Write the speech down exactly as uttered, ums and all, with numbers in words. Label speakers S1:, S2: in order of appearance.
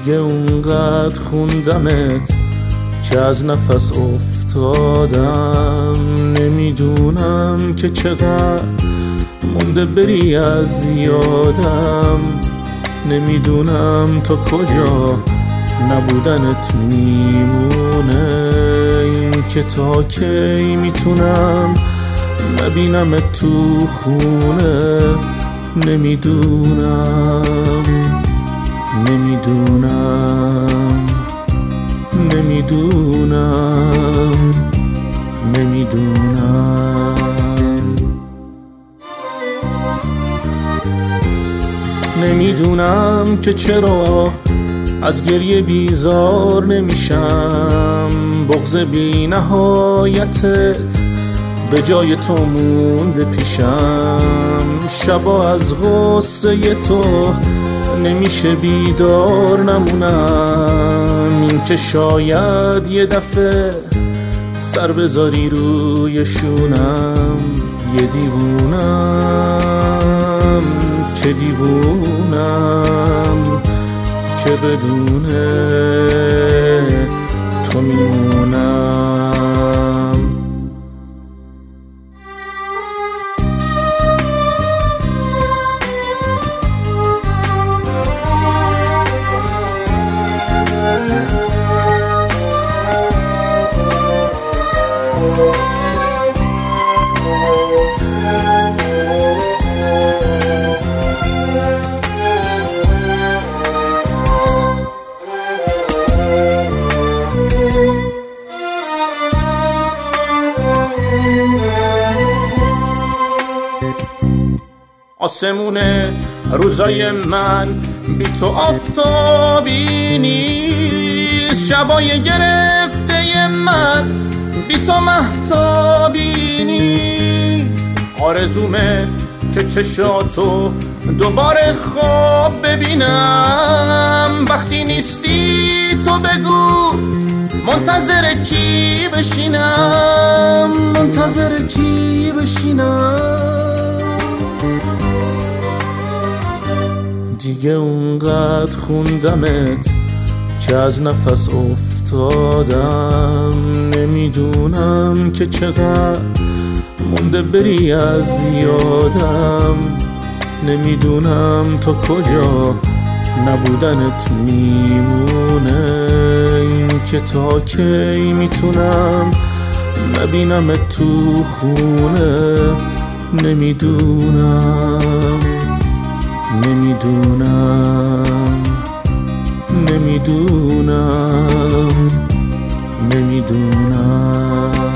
S1: دیگه اونقدر خوندمت که از نفس افتادم. نمیدونم که چقدر مونده بری از یادم. نمیدونم تا کجا نبودنت میمونه. این که تا کی میتونم نبینمت تو خونه. نمیدونم نمیدونم نمیدونم نمیدونم نمیدونم که چرا از گریه بیزار نمیشم. بغض بی نهایتت به جای تو مونده پیشم. شبا از غصه تو نمیشه بیدار نمونم. این که شاید یه دفعه سر بذاری روی شونم. یه دیوونم که دیوونم که بدونه تو میمونم. آسمونه روزای من بی تو آفتابی نیست. شبای گرفته من بی تو مهتابی نیست. آرزومه که چشاتو دوباره خواب ببینم. وقتی نیستی تو بگو منتظر کی بشینم. منتظر کی بشینم. دیگه اونقدر خوندمت که از نفس افتادم. نمیدونم که چقدر مونده بری از یادم. نمیدونم تا کجا نبودنت میمونه. این که تا کی میتونم نبینمت تو خونه. نمیدونم نمیدونم نمیدونم نمیدونم